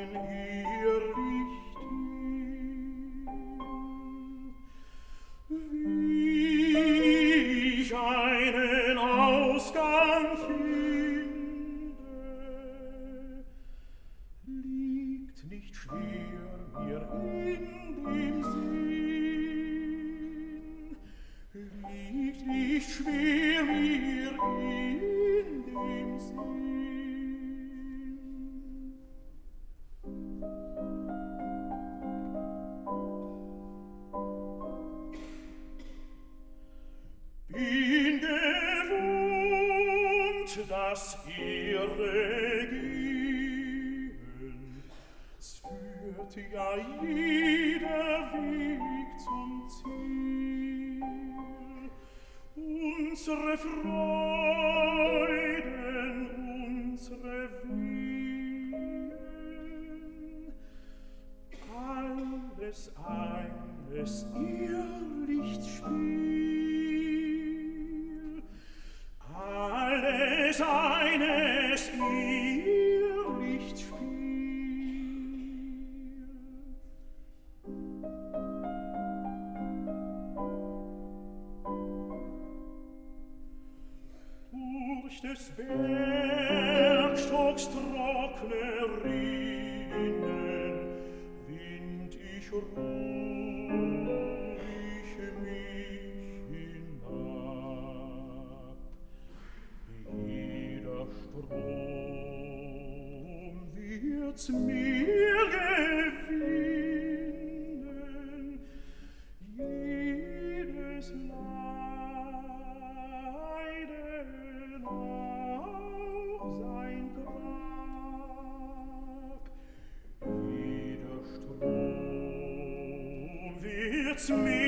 ihr Licht hin. Wie ich einen Ausgang finde, liegt nicht schwer mir in dem Sinn, liegt nicht schwer mir in dem Sinn. Bin gewohnt, dass Ehre gehen, es führt ja jeder Weg zum Ziel. Unsere Freuden, unsere Wehen, alles ihr Lichtspiel, alles eines ihr Lichtspiel. Durch des Bergstocks trockne Rinnen wind ich ruhig mich hinab. Jeder Strom wird's mir gewinnen, jedes Leiden auch sein Grab. Jeder Strom wird's mir